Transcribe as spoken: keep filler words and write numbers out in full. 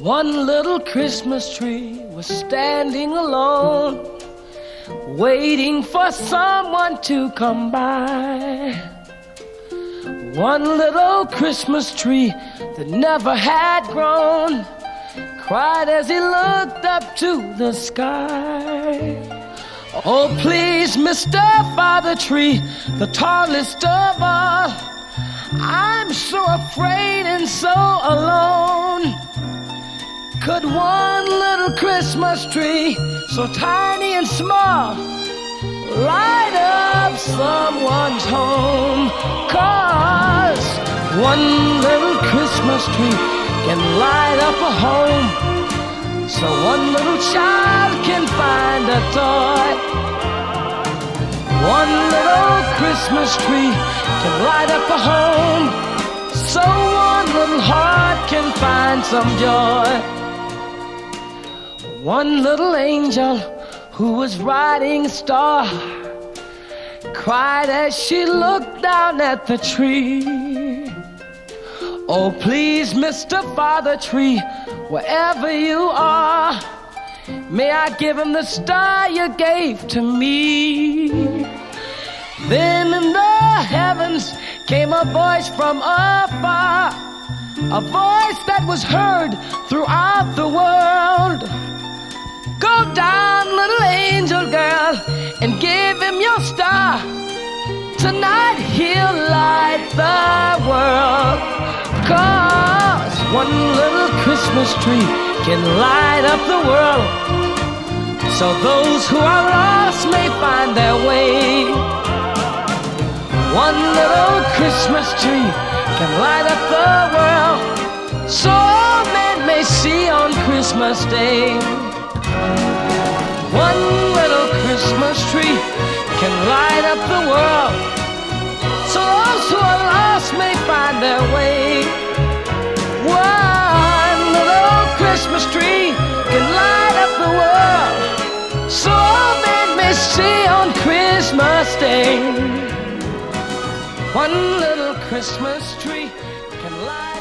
One little Christmas tree was standing alone, waiting for someone to come by. One little Christmas tree that never had grown cried as he looked up to the sky. Oh, please, Mister Father Tree, the tallest of all, I'm so afraid and so alone. Could one little Christmas tree, so tiny and small, light up someone's home? 'Cause one little Christmas tree can light up a home, so one little child can find a toy. One little Christmas tree can light up a home, so one little heart can find some joy. One little angel who was riding a star cried as she looked down at the tree. Oh, please, Mister Father Tree, wherever you are, may I give him the star you gave to me. Then in the heavens came a voice from afar, a voice that was heard throughout the world. Go down, little angel girl, and give him your star. Tonight he'll light the world. 'Cause one little Christmas tree can light up the world, so those who are lost may find their way. One little Christmas tree can light up the world, so all men may see on Christmas Day. One little Christmas tree can light up the world, so those who are lost may find their way. One little Christmas tree can light up the world, so all men may see on Christmas Day. One little Christmas tree can light